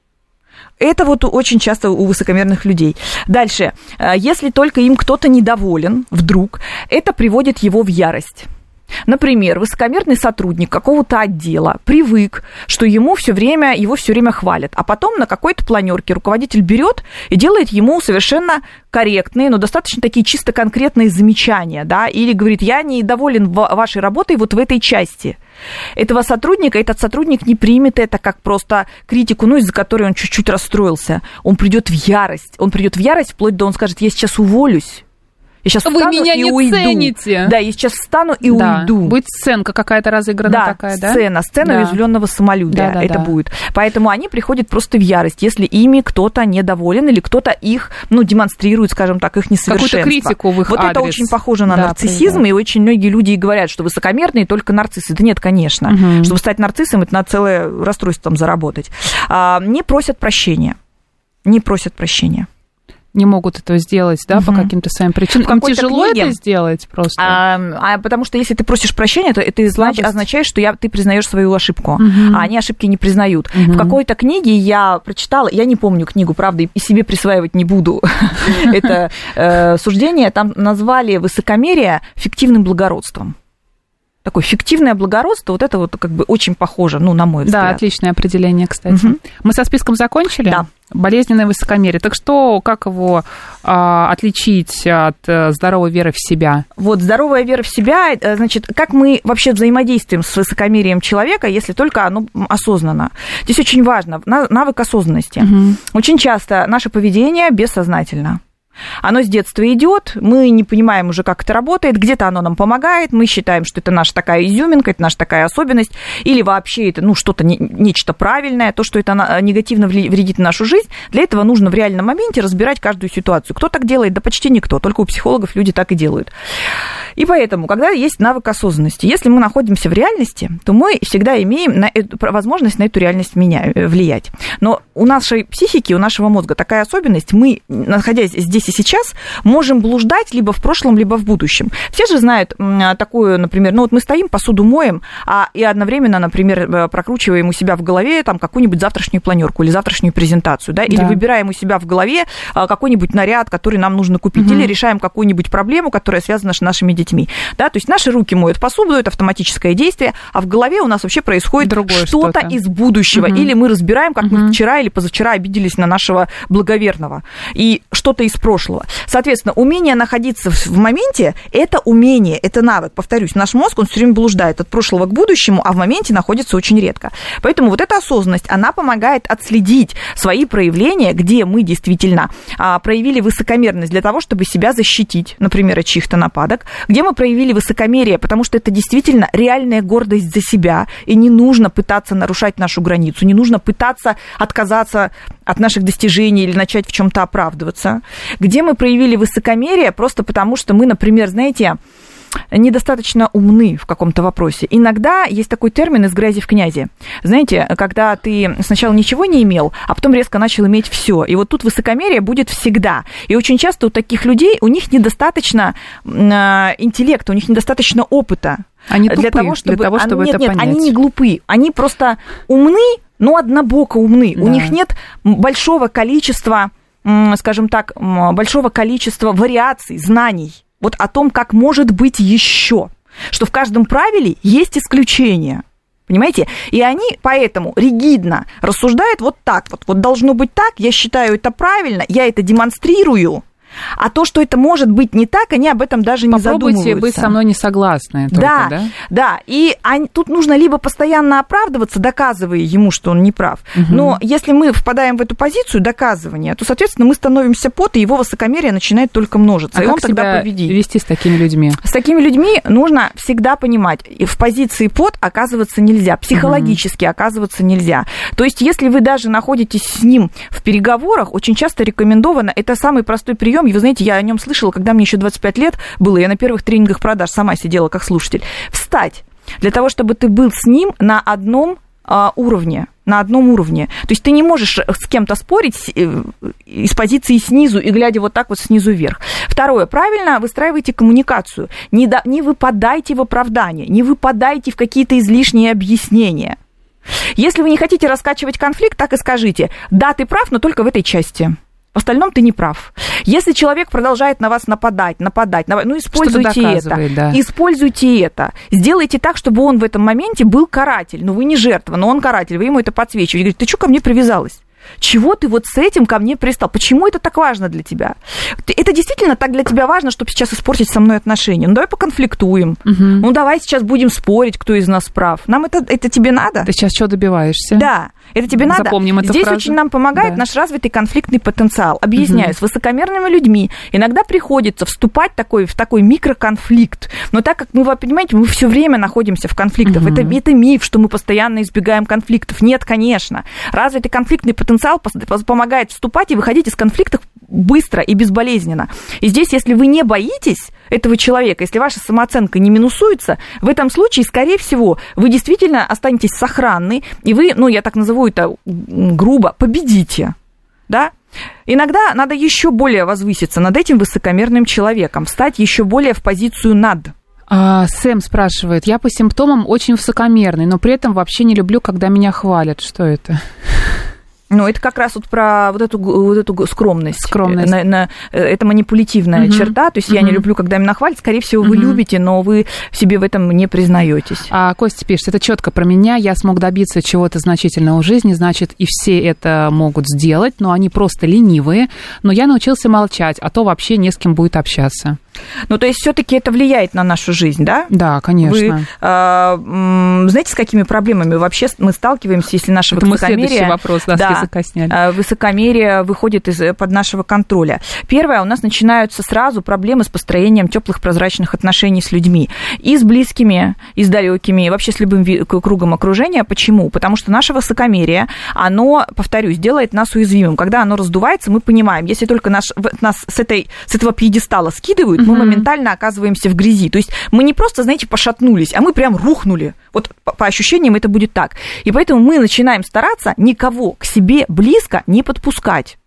Это вот очень часто у высокомерных людей. Дальше. Если только им кто-то недоволен, вдруг, это приводит его в ярость. Например, высокомерный сотрудник какого-то отдела привык, что его все время хвалят, а потом на какой-то планерке руководитель берет и делает ему совершенно корректные, но достаточно такие чисто конкретные замечания, да, или говорит, я недоволен вашей работой вот в этой части. Этот сотрудник не примет это как просто критику, из-за которой он чуть-чуть расстроился. Он придет в ярость, вплоть до он скажет, я сейчас уволюсь. Я сейчас вы меня не уйду. Цените. Да, я сейчас встану и уйду. Будет сценка какая-то разыграна такая, да? Сцена уязвленного самолюбия. Это будет. Поэтому они приходят просто в ярость, если ими кто-то недоволен или кто-то их, демонстрирует, скажем так, их несовершенство. Какую-то критику в их адрес. Это очень похоже на нарциссизм, и очень многие люди говорят, что высокомерные только нарциссы. Да нет, конечно. Чтобы стать нарциссом, это надо целое расстройство там заработать. Не просят прощения. Не могут этого сделать, да, по каким-то своим причинам. Им тяжело это сделать просто. Потому что если ты просишь прощения, то это означает, что ты признаешь свою ошибку, а они ошибки не признают. В какой-то книге я прочитала, я не помню книгу, правда, и себе присваивать не буду это суждение, там назвали высокомерие фиктивным благородством. Такое фиктивное благородство, вот это вот как бы очень похоже, на мой взгляд. Да, отличное определение, кстати. Мы со списком закончили? Да. Болезненное высокомерие. Так как его отличить от здоровой веры в себя? Вот здоровая вера в себя, значит, как мы вообще взаимодействуем с высокомерием человека, если только оно осознанно. Здесь очень важно навык осознанности. Очень часто наше поведение бессознательно. Оно с детства идет, мы не понимаем уже, как это работает, где-то оно нам помогает, мы считаем, что это наша такая изюминка, это наша такая особенность, или вообще это что-то, нечто правильное, то, что это негативно вредит нашу жизнь. Для этого нужно в реальном моменте разбирать каждую ситуацию. Кто так делает? Да почти никто, только у психологов люди так и делают. И поэтому, когда есть навык осознанности, если мы находимся в реальности, то мы всегда имеем возможность на эту реальность влиять. Но у нашей психики, у нашего мозга такая особенность, мы, находясь здесь и сейчас, можем блуждать либо в прошлом, либо в будущем. Все же знают такую, например, мы стоим, посуду моем, и одновременно, например, прокручиваем у себя в голове какую-нибудь завтрашнюю планерку или завтрашнюю презентацию, да, или выбираем у себя в голове какой-нибудь наряд, который нам нужно купить, или решаем какую-нибудь проблему, которая связана с нашими детьми. Да, то есть наши руки моют посуду, это автоматическое действие, а в голове у нас вообще происходит что-то из будущего. Или мы разбираем, как мы вчера или позавчера обиделись на нашего благоверного, и что-то из прошлого. прошлого. Соответственно, умение находиться в моменте – это умение, это навык. Повторюсь, наш мозг, он все время блуждает от прошлого к будущему, а в моменте находится очень редко. Поэтому вот эта осознанность, она помогает отследить свои проявления, где мы действительно проявили высокомерность для того, чтобы себя защитить, например, от чьих-то нападок, где мы проявили высокомерие, потому что это действительно реальная гордость за себя, и не нужно пытаться нарушать нашу границу, не нужно пытаться отказаться от наших достижений или начать в чем-то оправдываться, где мы проявили высокомерие просто потому, что мы, например, знаете, недостаточно умны в каком-то вопросе. Иногда есть такой термин «из грязи в князи». Знаете, когда ты сначала ничего не имел, а потом резко начал иметь все. И вот тут высокомерие будет всегда. И очень часто у таких людей, у них недостаточно интеллекта, у них недостаточно опыта. Они тупые для того, чтобы это понять. Они не глупы. Они просто умны, но однобоко умны. Да. У них нет большого количества, скажем так, большого количества вариаций, знаний. Вот о том, как может быть еще. Что в каждом правиле есть исключения. Понимаете? И они поэтому ригидно рассуждают вот так вот. Вот должно быть так, я считаю это правильно, я это демонстрирую. А то, что это может быть не так, они об этом даже не задумываются. Попробуйте быть со мной не согласны. Да. И тут нужно либо постоянно оправдываться, доказывая ему, что он не прав. Угу. Но если мы впадаем в эту позицию доказывания, то, соответственно, мы становимся под, и его высокомерие начинает только множиться. И как он тогда победит. Вести с такими людьми? С такими людьми нужно всегда понимать, в позиции под оказываться нельзя, психологически оказываться нельзя. То есть, если вы даже находитесь с ним в переговорах, очень часто рекомендовано, это самый простой прием. И вы знаете, я о нем слышала, когда мне еще 25 лет было, я на первых тренингах продаж сама сидела как слушатель. Встать для того, чтобы ты был с ним на одном уровне. То есть ты не можешь с кем-то спорить из позиции снизу и глядя вот так вот снизу вверх. Второе, правильно выстраивайте коммуникацию. Не выпадайте в оправдание, не выпадайте в какие-то излишние объяснения. Если вы не хотите раскачивать конфликт, так и скажите: да, ты прав, но только в этой части. В остальном ты не прав. Если человек продолжает на вас нападать, используйте это. Да. Используйте это. Сделайте так, чтобы он в этом моменте был каратель. Вы не жертва, но он каратель. Вы ему это подсвечиваете. Говорите: ты что ко мне привязалась? Чего ты вот с этим ко мне пристал? Почему это так важно для тебя? Это действительно так для тебя важно, чтобы сейчас испортить со мной отношения? Давай поконфликтуем. Угу. Давай сейчас будем спорить, кто из нас прав. Нам это тебе надо? Ты сейчас что добиваешься? Да. Это тебе надо? Запомним эту Здесь фразу. очень нам помогает наш развитый конфликтный потенциал. Объясняю, с высокомерными людьми иногда приходится вступать в такой микроконфликт. Но так как мы, вы понимаете, мы все время находимся в конфликтах. Это миф, что мы постоянно избегаем конфликтов. Нет, конечно. Развитый конфликтный потенциал помогает вступать и выходить из конфликтов быстро и безболезненно. И здесь, если вы не боитесь этого человека, если ваша самооценка не минусуется, в этом случае, скорее всего, вы действительно останетесь сохранны, и вы, я так назову это грубо, победите. Да? Иногда надо еще более возвыситься над этим высокомерным человеком, встать еще более в позицию над. Сэм спрашивает: я по симптомам очень высокомерный, но при этом вообще не люблю, когда меня хвалят. Что это? Это как раз вот про вот эту скромность. Это манипулятивная черта. То есть я не люблю, когда меня хвалят. Скорее всего, вы любите, но вы себе в этом не признаетесь. Костя пишет: это четко про меня. Я смог добиться чего-то значительного в жизни, значит, и все это могут сделать, но они просто ленивые. Но я научился молчать, а то вообще не с кем будет общаться. То есть все-таки это влияет на нашу жизнь, да? Да, конечно. Вы знаете, с какими проблемами вообще мы сталкиваемся, если наше высокомерие... Мы следующий вопрос, с языка сняли. Высокомерие выходит из-под нашего контроля. Первое, у нас начинаются сразу проблемы с построением теплых прозрачных отношений с людьми. И с близкими, и с далекими, и вообще с любым кругом окружения. Почему? Потому что наше высокомерие, оно, повторюсь, делает нас уязвимым. Когда оно раздувается, мы понимаем, если только нас с этого пьедестала скидывают, мы моментально оказываемся в грязи. То есть мы не просто, знаете, пошатнулись, а мы прям рухнули. Вот по ощущениям это будет так. И поэтому мы начинаем стараться никого к себе близко не подпускать.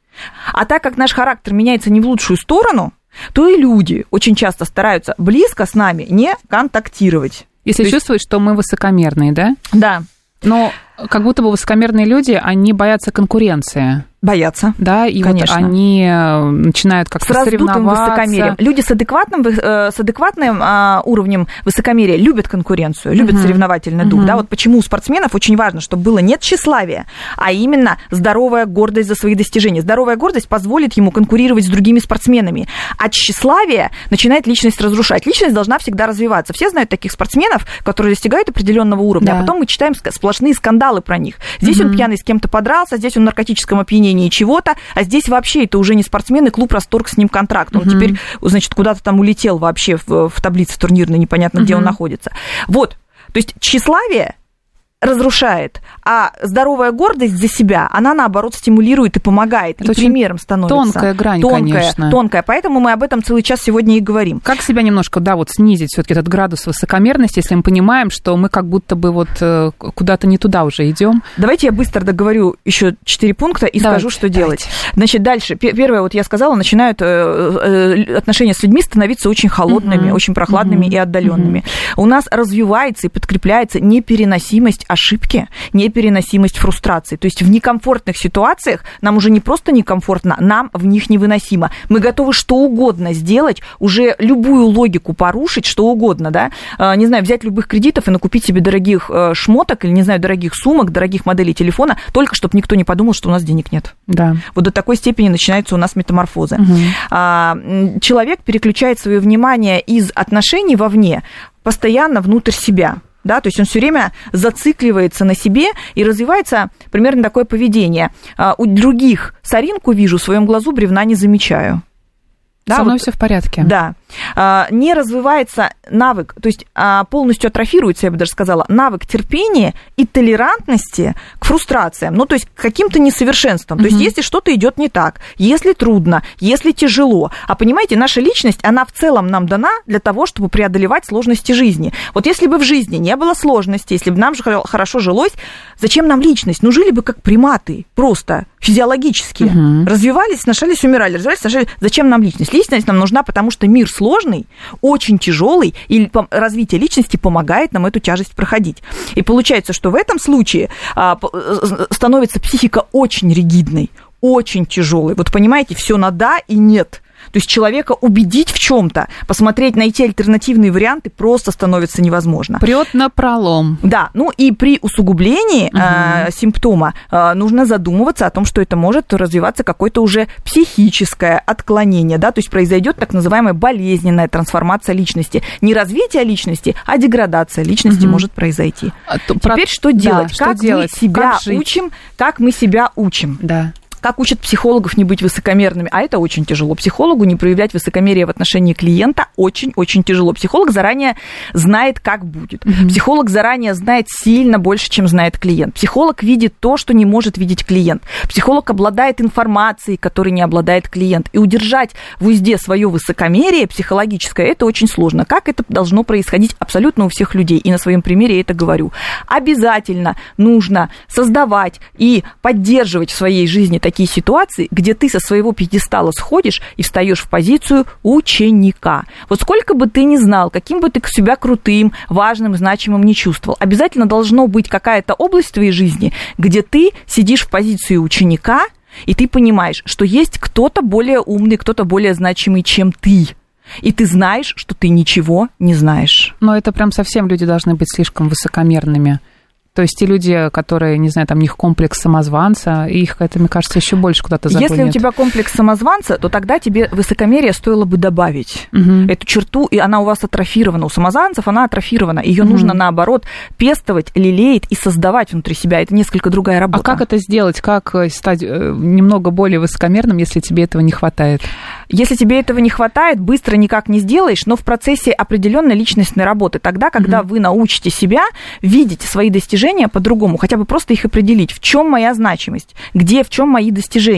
А так как наш характер меняется не в лучшую сторону, то и люди очень часто стараются близко с нами не контактировать. Если чувствуют, что мы высокомерные, да? Да. Но как будто бы высокомерные люди, они боятся конкуренции. Боятся. Да, и конечно. Вот они начинают как-то соревноваться. Высокомерием. Люди с адекватным уровнем высокомерия любят конкуренцию, любят соревновательный дух. Да? Вот почему у спортсменов очень важно, чтобы было не тщеславие, а именно здоровая гордость за свои достижения. Здоровая гордость позволит ему конкурировать с другими спортсменами. А тщеславие начинает личность разрушать. Личность должна всегда развиваться. Все знают таких спортсменов, которые достигают определенного уровня, а потом мы читаем сплошные скандалы про них. Здесь он пьяный с кем-то подрался, здесь он в наркотическом опьянении чего-то, а здесь вообще это уже не спортсмен, и клуб расторг с ним контракт. Он теперь, значит, куда-то там улетел вообще в таблице турнирной, непонятно, где он находится. Вот, то есть тщеславие разрушает, а здоровая гордость за себя, она, наоборот, стимулирует и помогает, это и примером становится. Тонкая грань, конечно. Тонкая, поэтому мы об этом целый час сегодня и говорим. Как себя немножко, вот снизить все-таки этот градус высокомерности, если мы понимаем, что мы как будто бы вот куда-то не туда уже идем? Давайте я быстро договорю еще 4 пункта и скажу, что делать. Значит, дальше. Первое, вот я сказала, начинают отношения с людьми становиться очень холодными, очень прохладными и отдаленными. У нас развивается и подкрепляется непереносимость ошибки, непереносимость фрустрации. То есть в некомфортных ситуациях нам уже не просто некомфортно, нам в них невыносимо. Мы готовы что угодно сделать, уже любую логику порушить, что угодно, да, не знаю, взять любых кредитов и накупить себе дорогих шмоток или, не знаю, дорогих сумок, дорогих моделей телефона, только чтобы никто не подумал, что у нас денег нет. Да. Вот до такой степени начинаются у нас метаморфозы. Человек переключает свое внимание из отношений вовне постоянно внутрь себя. Да, то есть он все время зацикливается на себе и развивается примерно такое поведение. У других соринку вижу, в своем глазу бревна не замечаю. Да, со мной все в порядке. Да. Не развивается навык, то есть полностью атрофируется, я бы даже сказала, навык терпения и толерантности к фрустрациям, ну, то есть к каким-то несовершенствам. То есть если что-то идет не так, если трудно, если тяжело. А понимаете, наша личность, она в целом нам дана для того, чтобы преодолевать сложности жизни. Вот если бы в жизни не было сложностей, если бы нам же хорошо жилось, зачем нам личность? Ну, жили бы как приматы, просто физиологически. Развивались, сношались, умирали, развивались, сношались. Зачем нам личность? Личность нам нужна, потому что мир сложный, очень тяжелый, и развитие личности помогает нам эту тяжесть проходить. И получается, что в этом случае становится психика очень ригидной, очень тяжелой. Вот понимаете, все на да и нет. То есть человека убедить в чем-то, посмотреть, найти альтернативные варианты просто становится невозможно. Прет напролом. Да, ну и при усугублении симптома нужно задумываться о том, что это может развиваться какое-то уже психическое отклонение, да, то есть произойдет так называемая болезненная трансформация личности. Не развитие личности, а деградация личности может произойти. Теперь что делать? Да, как делать? Мы себя учим, как мы себя учим? Да. Как учат психологов не быть высокомерными? А это очень тяжело. Психологу не проявлять высокомерие в отношении клиента очень-очень тяжело. Психолог заранее знает, как будет. Психолог заранее знает сильно больше, чем знает клиент. Психолог видит то, что не может видеть клиент. Психолог обладает информацией, которой не обладает клиент. И удержать в узде свое высокомерие психологическое, это очень сложно. Как это должно происходить абсолютно у всех людей? И на своем примере я это говорю. Обязательно нужно создавать и поддерживать в своей жизни такие ситуации, где ты со своего пьедестала сходишь и встаешь в позицию ученика. Вот сколько бы ты ни знал, каким бы ты себя крутым, важным, значимым не чувствовал, обязательно должно быть какая-то область в твоей жизни, где ты сидишь в позиции ученика, и ты понимаешь, что есть кто-то более умный, кто-то более значимый, чем ты. И ты знаешь, что ты ничего не знаешь. Но это прям совсем люди должны быть слишком высокомерными. То есть те люди, которые, не знаю, там у них комплекс самозванца, их это, мне кажется, еще больше куда-то загонят. Если у тебя комплекс самозванца, то тогда тебе высокомерие стоило бы добавить эту черту, и она у вас атрофирована. У самозванцев она атрофирована. Ее нужно, наоборот, пестовать, лелеять и создавать внутри себя. Это несколько другая работа. А как это сделать? Как стать немного более высокомерным, если тебе этого не хватает? Если тебе этого не хватает, быстро никак не сделаешь, но в процессе определенной личностной работы. Тогда, когда вы научите себя видеть свои достижения по-другому, хотя бы просто их определить, в чем моя значимость, где, в чем мои достижения.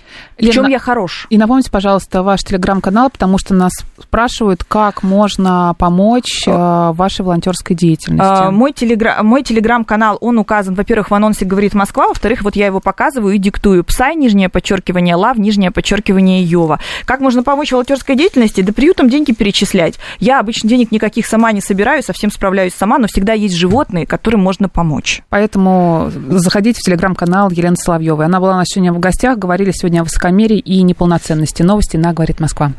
В чем я хорош. И напомните, пожалуйста, ваш телеграм-канал, потому что нас спрашивают, как можно помочь вашей волонтерской деятельности. Мой телеграм-канал, он указан, во-первых, в анонсе «Говорит Москва», во-вторых, вот я его показываю и диктую. Псай, _, лав, _, Йова. Как можно помочь волонтерской деятельности? Да приютам деньги перечислять. Я обычно денег никаких сама не собираю, совсем справляюсь сама, но всегда есть животные, которым можно помочь. Поэтому заходите в телеграм-канал Елены Соловьевой. Она была у нас сегодня в гостях, говорили сегодня о высокомерии и неполноценности. Новости на «Говорит Москва».